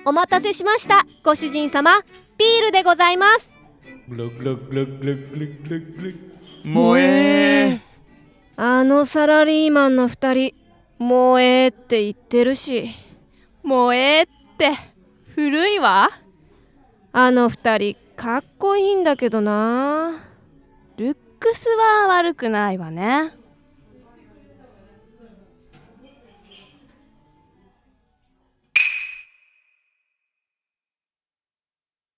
お待たせしました。ご主人様、ビールでございます。 もえあのサラリーマンの2人、もえって言ってるし。 もえって古いわ。 あの2人かっこいいんだけどな。 ルックスは悪くないわね。